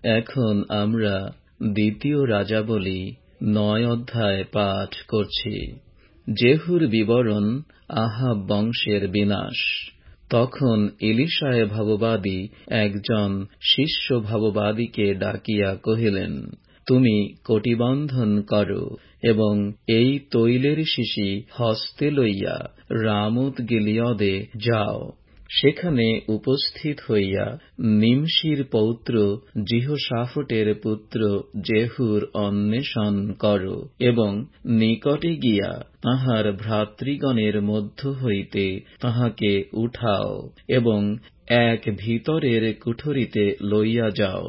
এখন আমরা দ্বিতীয় রাজাবলী 9 অধ্যায় পাঠ করছি। জেহুর বিবরণ আহাব বংশের বিনাশ। তখন এলিশায় ভাববাদী একজন শিষ্য ভাববাদীকে ডাকিয়া কহিলেন, তুমি কটিবন্ধন করো এবং এই তৈলের শিশি হস্তে লইয়া রামোত গিলিয়দে যাও। সেখানে উপস্থিত হইয়া নিমশির পৌত্র জিহোশাফটের পুত্র জেহুর অন্বেষণ করো এবং নিকটে গিয়া তাঁহার ভ্রাতৃগণের মধ্য হইতে তাঁহাকে উঠাও এবং এক ভিতরের কুঠরিতে লইয়া যাও।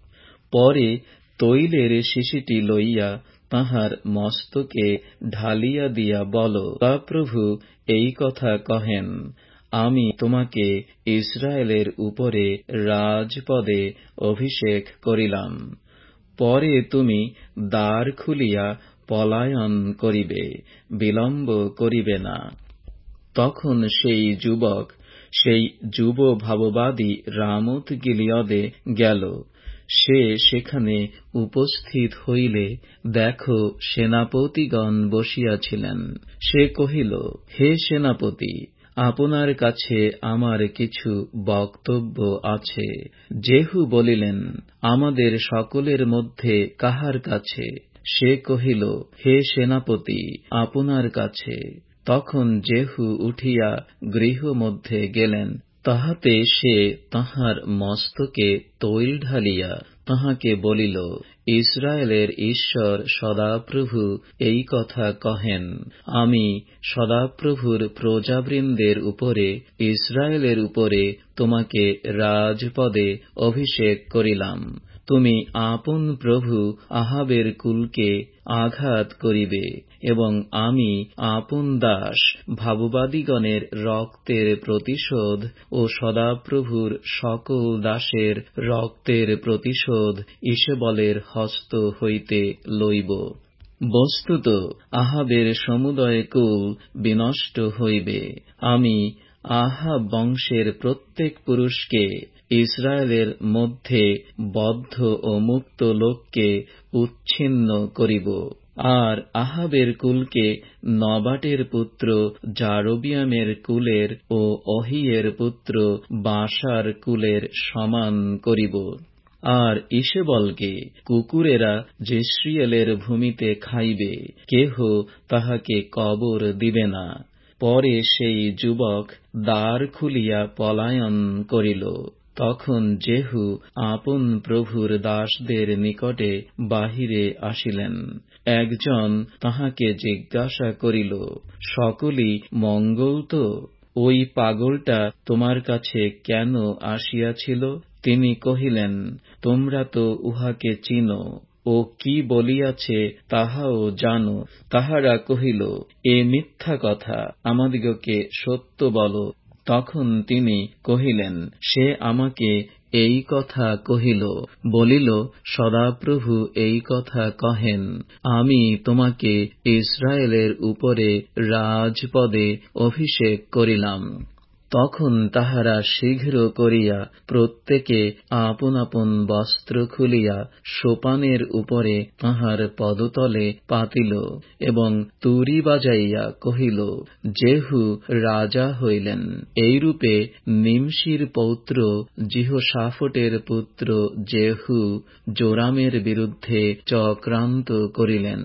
পরে তৈলের শিশিটি লইয়া তাঁহার মস্তকে ঢালিয়া দিয়া বল, প্রভু এই কথা কহেন, আমি তোমাকে ইসরায়েলের উপরে রাজপদে অভিষেক করিলাম। পরে তুমি দ্বার খুলিয়া পলায়ন করিবে, বিলম্ব করিবে না। তখন সেই যুবক, সেই যুব ভাববাদী রামোত গিলিয়দে গেল। সে সেখানে উপস্থিত হইলে দেখো সেনাপতিগণ বসিয়াছিলেন। সে কহিল, হে সেনাপতি, আপনার কাছে আমার কিছু বক্তব্য আছে। জেহু বলিলেন, আমাদের সকলের মধ্যে কাহার কাছে? সে কহিল, হে সেনাপতি, আপনার কাছে। তখন জেহু উঠিয়া গৃহ মধ্যে গেলেন। তাহাতে সে তাঁহার মস্তকে তৈল ঢালিয়া তাঁহাকে বলিল, ইসরায়েলের ঈশ্বর সদাপ্রভু এই কথা কহেন, আমি সদাপ্রভুর প্রজাবৃন্দের উপরে, ইসরায়েলের উপরে তোমাকে রাজপদে অভিষেক করিলাম। তুমি আপন প্রভু আহাবের কুলকে আঘাত করিবে এবং আমি আপন দাস ভাববাদীগণের রক্তের প্রতিশোধ ও সদাপ্রভুর সকল দাসের রক্তের প্রতিশোধ ইসেবলের হস্ত হইতে লইব। বস্তুত আহাবের সমুদয় কুল বিনষ্ট হইবে। আমি আহাব বংশের প্রত্যেক পুরুষকে, ইসরায়েলের মধ্যে বদ্ধ ও মুক্ত লোককে উচ্ছিন্ন করিব। আর আহাবের কুলকে নবাটের পুত্র যারোবিয়ামের কুলের ও অহিয়ের পুত্র বাশার কুলের সমান করিব। আর ইসেবলকে কুকুরেরা জেশ্রিয়েলের ভূমিতে খাইবে, কেহ তাহাকে কবর দিবে না। পরে সেই যুবক দ্বার খুলিয়া পলায়ন করিল। তখন জেহু আপন প্রভুর দাসদের নিকটে বাহিরে আসিলেন। একজন তাহাকে জিজ্ঞাসা করিল, সকলই মঙ্গল তো? ওই পাগলটা তোমার কাছে কেন আসিয়াছিল? তিনি কহিলেন, তোমরা তো উহাকে চিনো, ও কি বলিয়াছে তাহাও জানো। তাহারা কহিল, এ মিথ্যা কথা, আমাদিগকে সত্য বল। তখন তিনি কহিলেন, সে আমাকে এই কথা কহিল, বলিল, সদাপ্রভু এই কথা কহেন, আমি তোমাকে ইসরায়েলের উপরে রাজপদে অভিষেক করিলাম। তখন তাহারা শীঘ্র করিয়া প্রত্যেকে আপন আপন বস্ত্র খুলিয়া সোপানের উপরে তাঁহার পদতলে পাতিল এবং তুরি বাজাইয়া কহিল, জেহু রাজা হইলেন। এইরূপে নিমশির পৌত্র জিহোশাফটের পুত্র জেহু জোরামের বিরুদ্ধে চক্রান্ত করিলেন।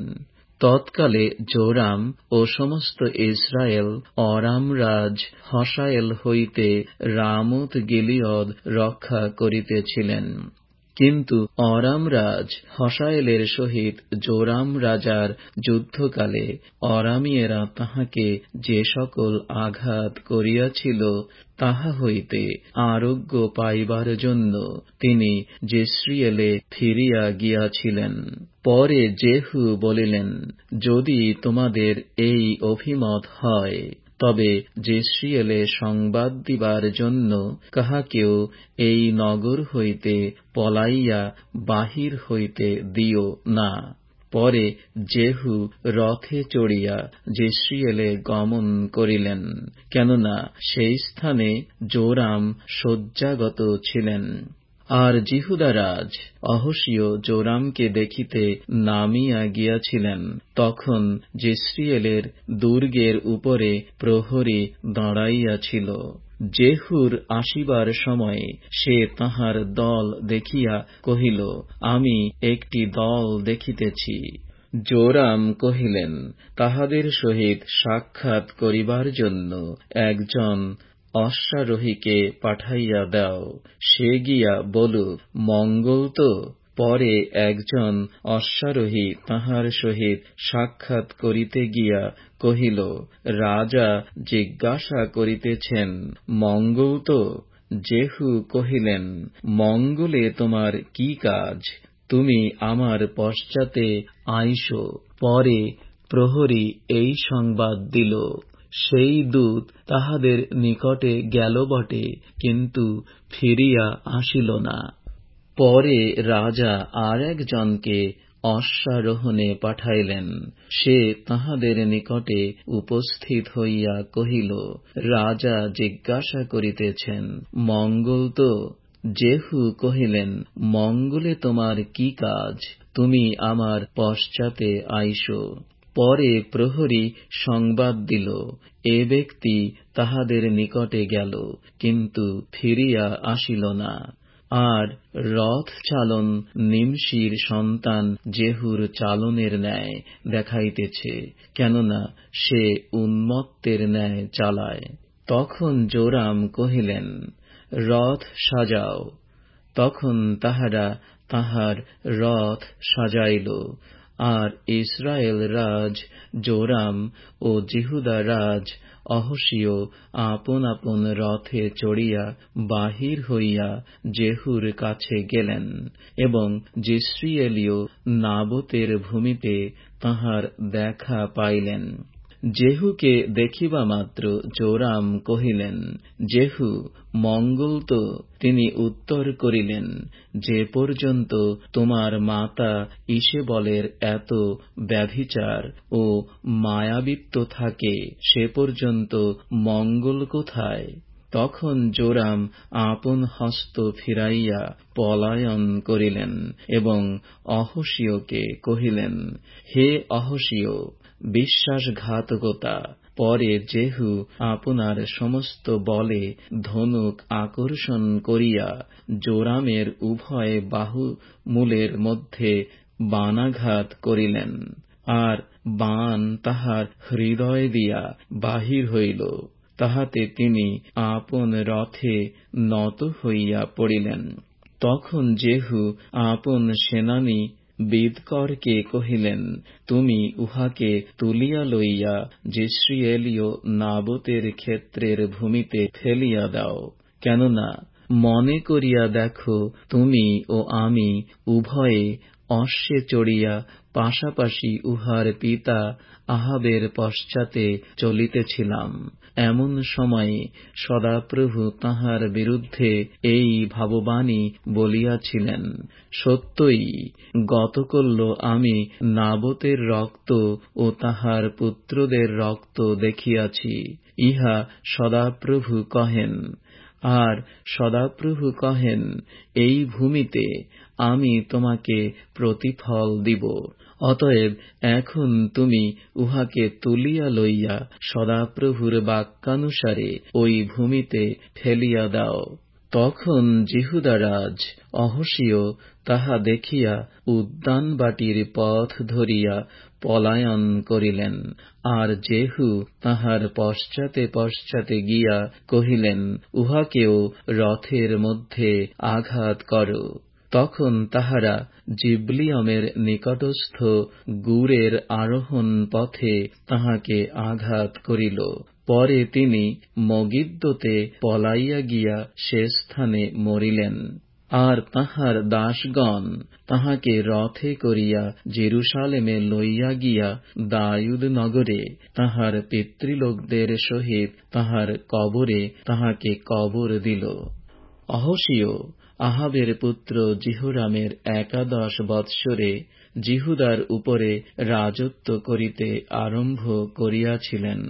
তৎকালে জোরাম ও সমস্ত ইসরায়েল অরাম রাজ হসায়েল হইতে রামোত গিলিয়দ রক্ষা করিতেছিলেন। কিন্তু অরাম রাজ হসায়েলের সহিত জোরাম রাজার যুদ্ধকালে অরামীয়েরা তাহাকে যে সকল আঘাত করিয়াছিল, তাহা হইতে আরোগ্য পাইবার জন্য তিনি জেশ্রিয়েলে ফিরিয়া গিয়াছিলেন। পরে জেহু বলিলেন, যদি তোমাদের এই অভিমত হয়, তবে জেশ্রিয়েলে সংবাদ দিবার জন্য কাহাকেও এই নগর হইতে পলাইয়া বাহির হইতে দিও না। পরে জেহু রথে চড়িয়া জেশ্রিয়েলে গমন করিলেন, কেননা সেই স্থানে জোরাম শয্যাগত ছিলেন। আর জিহুদা রাজ অহসীয় জোরামকে দেখিতে নামিয়া গিয়াছিলেন, তখন জেসরিয়েলের দুর্গের উপরে প্রহরী দাঁড়াইয়াছিল। জেহুর আসিবার সময়ে সে তাহার দল দেখিয়া কহিল, আমি একটি দল দেখিতেছি। জোরাম কহিলেন, তাহাদের সহিত সাক্ষাৎ করিবার জন্য একজন অশ্বারোহীকে পাঠাইয়া দাও, সে গিয়া বলুক, মঙ্গল তো। পরে একজন অশ্বারোহী তাহার সহিত সাক্ষাৎ করিতে গিয়া কহিল, রাজা জিজ্ঞাসা করিতেছেন, মঙ্গল তো? জেহু কহিলেন, মঙ্গলে তোমার কি কাজ? তুমি আমার পশ্চাতে আইসো। পরে প্রহরী এই সংবাদ দিল, সেই দূত তাহাদের নিকটে গেল বটে, কিন্তু ফিরিয়া আসিল না। পরে রাজা আর একজনকে অশ্বারোহণে পাঠাইলেন। সে তাহাদের নিকটে উপস্থিত হইয়া কহিল, রাজা জিজ্ঞাসা করিতেছেন, মঙ্গল তো? জেহু কহিলেন, মঙ্গলে তোমার কি কাজ? তুমি আমার পশ্চাতে আইসো। পরে প্রহরী সংবাদ দিল, এ ব্যক্তি তাহাদের নিকটে গেল, কিন্তু ফিরিয়া আসিল না। আর রথ চালন নিমশির সন্তান জেহুর চালনের ন্যায় দেখাইতেছে, কেননা সে উন্মত্তের ন্যায় চালায়। তখন জোরাম কহিলেন, রথ সাজাও। তখন তাহারা তাহার রথ সাজাইল। আর ইসরায়েল রাজ জোরাম ও জিহুদা রাজ অহসীয় আপন আপন রথে চড়িয়া বাহির হইয়া জেহুর কাছে গেলেন, এবং জিস্রিয়েলীয় নাবোতের ভূমিতে তাহার দেখা পাইলেন। জেহুকে দেখিবা মাত্র জোরাম কহিলেন, জেহু, মঙ্গল তো? তিনি উত্তর করিলেন, যে পর্যন্ত তোমার মাতা ইসেবলের এত ব্যভিচার ও মায়াবিত্ব থাকে, সে পর্যন্ত মঙ্গল কোথায়? তখন জোরাম আপন হস্ত ফিরাইয়া পলায়ন করিলেন, এবং অহসীয়কে কহিলেন, হে অহসীয়, বিশ্বাসঘাতকতা! পরে জেহু আপনার সমস্ত বলে ধনুক আকর্ষণ করিয়া জোরামের উভয় বাহুমূলের মধ্যে বাণাঘাত করিলেন, আর বাণ তাহার হৃদয় দিয়া বাহির হইল। তাহাতে তিনি আপন রথে নত হইয়া পড়িলেন। তখন জেহু আপন সেনানী বিদকরকে কহিলেন, তুমি উহাকে তুলিয়া লইয়া জিস্রিয়েলীয় নাবোতের ক্ষেত্রের ভূমিতে ফেলিয়া দাও, কেননা মনে করিয়া দেখো, তুমি ও আমি উভয়ে অশ্বে চড়িয়া পাশাপাশি উহার পিতা আহাবের পশ্চাতে চলিতেছিলাম। এমন সময়ে সদাপ্রভু তাহার বিরুদ্ধে এই ভাববাণী বলিয়াছিলেন, সত্যই গতকল্য আমি নাবোতের রক্ত ও তাহার পুত্রদের রক্ত দেখিয়াছি, ইহা সদাপ্রভু কহেন। আর সদাপ্রভু কহেন, এই ভূমিতে আমি তোমাকে প্রতিফল দিব। অতএব এখন তুমি উহাকে তুলিয়া লইয়া সদাপ্রভুর বাক্যানুসারে ওই ভূমিতে ফেলিয়া দাও। তখন জিহুদা রাজ অহসীয় তাহা দেখিয়া উদ্যানবাটির পথ ধরিয়া পলায়ন করিলেন। আর জেহু তাহার পশ্চাতে পশ্চাতে গিয়া কহিলেন, উহাকেও রথের মধ্যে আঘাত কর। তখন তাহারা জিবলিয়মের নিকটস্থ গুরের আরোহণ পথে তাহাকে আঘাত করিল। পরে তিনি মগিদ্দোতে পলাইয়া গিয়া সে স্থানে মরিলেন। আর তাহার দাসগণ তাহাকে রথে করিয়া জেরুসালেমে লইয়া গিয়া দাউদ নগরে তাহার পিতৃলোকদের সহিত তাহার কবরে তাহাকে কবর দিল। অহসীয় আহাবের পুত্র জিহোরামের 11 বৎসরে জিহুদার উপরে রাজত্ব করিতে আরম্ভ করিয়াছিলেন।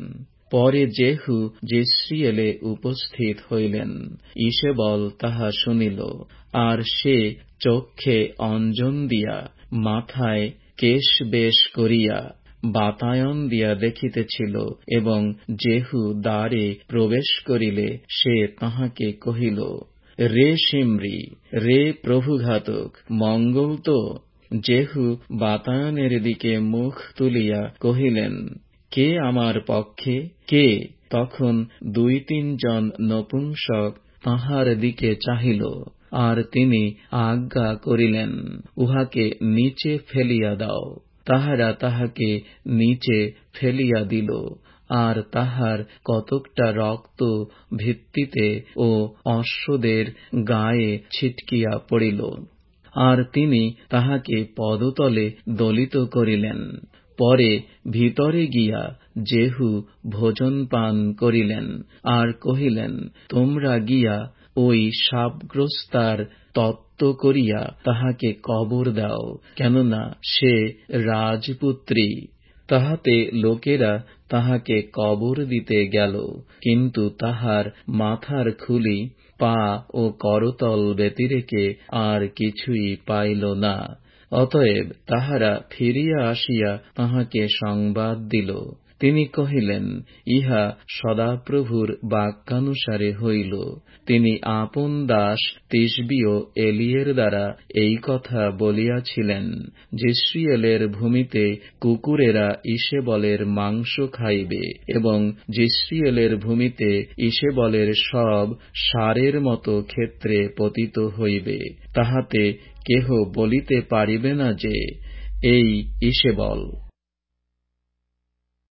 পরে জেহু জেসরিয়েলে উপস্থিত হইলেন। ইশেবল তাহা শুনিল, আর সে চক্ষে অঞ্জন দিয়া, মাথায় কেশ বেশ করিয়া, বাতায়ন দিয়া দেখিতেছিল, এবং জেহু দ্বারে প্রবেশ করিলে সে তাহাকে কহিল, রে শিমরি, রে প্রভুঘাতক, মঙ্গল তো? জেহু বাতায়নের দিকে মুখ তুলিয়া কহিলেন, কে আমার পক্ষে, কে? তখন 2-3 জন নপুংসক তাঁহার দিকে চাহিল, আর তিনি আজ্ঞা করিলেন, উহাকে নিচে ফেলিয়া দাও। তাহারা তাহাকে নিচে ফেলিয়া দিল, আর তাহার কতকটা রক্ত ভিত্তিতে ও অশ্বদের গায়ে ছিটকিয়া পড়িল। আর তিনি তাহাকে পদতলে দলিত করিলেন। পরে ভিতরে গিয়া জেহু ভোজন পান করিলেন, আর কহিলেন, তোমরা গিয়া ওই শাপগ্রস্তার তত্ত্ব করিয়া তাহাকে কবর দাও, কেননা সে রাজপুত্রী। তাহাতে লোকেরা তাহাকে কবর দিতে গেল, কিন্তু তাহার মাথার খুলি, পা ও করতল ব্যতিরেকে আর কিছুই পাইল না। অতএব তাহারা ফিরিয়া আসিয়া তাহাকে সংবাদ দিল। তিনি কহিলেন, ইহা সদাপ্রভুর বাক্যানুসারে হইল। তিনি আপন দাস তিশবীয় এলিয়ের দ্বারা এই কথা বলিয়াছিলেন, জেসরিয়েলের ভূমিতে কুকুরেরা ইশেবলের মাংস খাইবে, এবং জেসরিয়েলের ভূমিতে ইশেবলের সব সারের মতো ক্ষেত্রে পতিত হইবে। তাহাতে কেহ বলিতে পারিবে না যে, এই ইশেবল।